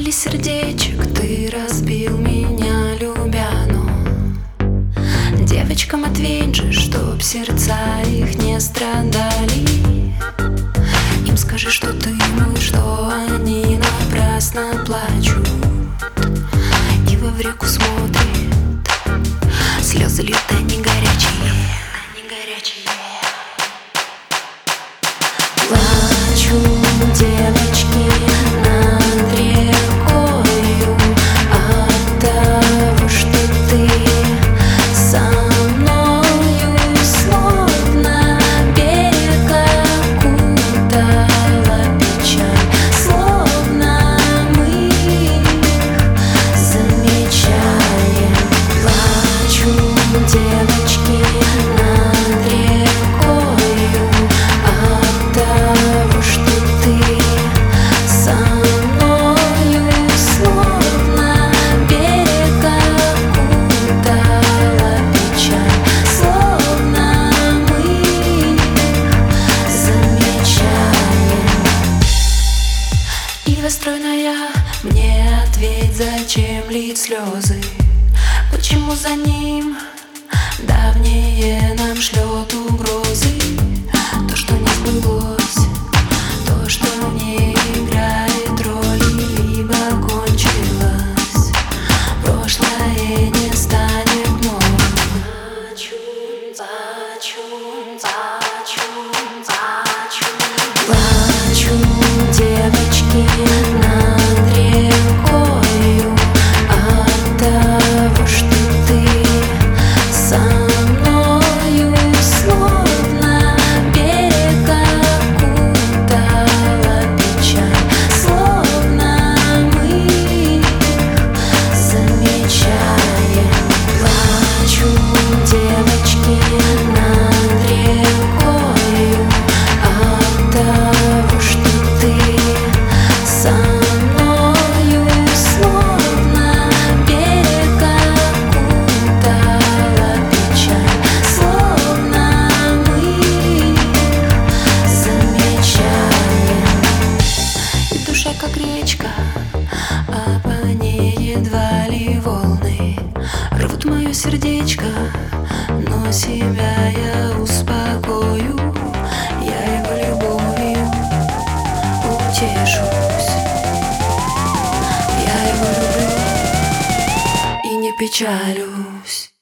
Мили сердечек, ты разбил меня, любя, но девочкам ответь же, чтоб сердца их не страдали. Им скажи, что ты мой, что они напрасно плачут и во в реку смотрят, слезы льют, они горячие, они горячие. Плачут девочки над рекою от того, что ты со мною, словно берег окутала печаль, словно мы замечаем. Плачут девочки над рекою от того, что ты со мною, словно берег окутала печаль, словно мы замечаем. И расстроенная мне ответь, зачем лить слезы? Почему за ним давнее нам шлет угрозы? То, что не сбылось, то, что не играет роли, либо кончилось, прошлое не станет новым. Плачут девочки над рекою от того, что ты со мною, словно берег окутала печаль, словно мы замечаем. Плачут девочки над рекою от того, что ты со мною, словно берег окутала печаль, словно мы замечаем. И душа как речка, а по ней едва ли волны рвут мое сердечко, но себя я успокою, я его любовью утешусь. Я его люблю и не печалюсь.